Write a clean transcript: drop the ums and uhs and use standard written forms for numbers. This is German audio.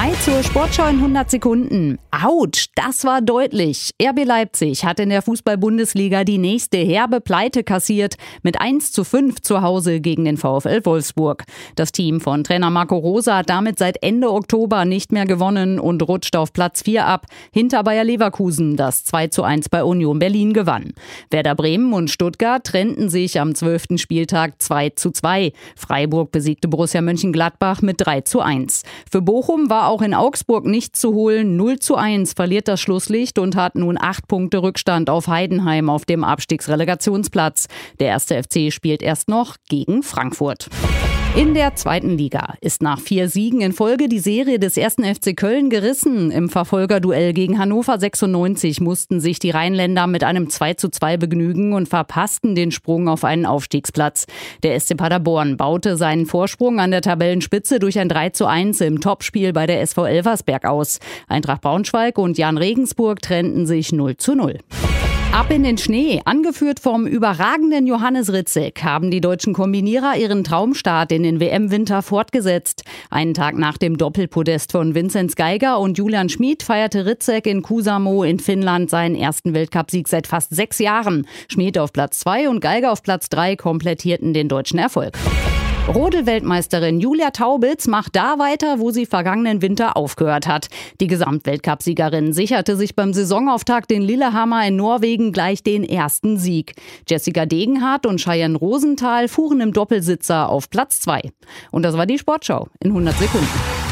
Hi zur Sportschau in 100 Sekunden. Autsch, das war deutlich. RB Leipzig hat in der Fußball-Bundesliga die nächste herbe Pleite kassiert mit 1:5 zu Hause gegen den VfL Wolfsburg. Das Team von Trainer Marco Rose hat damit seit Ende Oktober nicht mehr gewonnen und rutscht auf Platz 4 ab, hinter Bayer Leverkusen, das 2:1 bei Union Berlin gewann. Werder Bremen und Stuttgart trennten sich am 12. Spieltag 2:2. Freiburg besiegte Borussia Mönchengladbach mit 3:1. Für Bochum war auch in Augsburg nichts zu holen. 0:1 verliert das Schlusslicht und hat nun 8 Punkte Rückstand auf Heidenheim auf dem Abstiegsrelegationsplatz. Der 1. FC spielt erst noch gegen Frankfurt. In der 2. Liga ist nach 4 Siegen in Folge die Serie des 1. FC Köln gerissen. Im Verfolgerduell gegen Hannover 96 mussten sich die Rheinländer mit einem 2:2 begnügen und verpassten den Sprung auf einen Aufstiegsplatz. Der SC Paderborn baute seinen Vorsprung an der Tabellenspitze durch ein 3:1 im Topspiel bei der SV Elversberg aus. Eintracht Braunschweig und Jan Regensburg trennten sich 0:0. Ab in den Schnee. Angeführt vom überragenden Johannes Ritzek haben die deutschen Kombinierer ihren Traumstart in den WM-Winter fortgesetzt. Einen Tag nach dem Doppelpodest von Vinzenz Geiger und Julian Schmid feierte Ritzek in Kuusamo in Finnland seinen ersten Weltcupsieg seit fast 6 Jahren. Schmid auf Platz 2 und Geiger auf Platz 3 komplettierten den deutschen Erfolg. Rodel-Weltmeisterin Julia Taubitz macht da weiter, wo sie vergangenen Winter aufgehört hat. Die Gesamtweltcupsiegerin sicherte sich beim Saisonauftakt in Lillehammer in Norwegen gleich den ersten Sieg. Jessica Degenhardt und Cheyenne Rosenthal fuhren im Doppelsitzer auf Platz 2. Und das war die Sportschau in 100 Sekunden.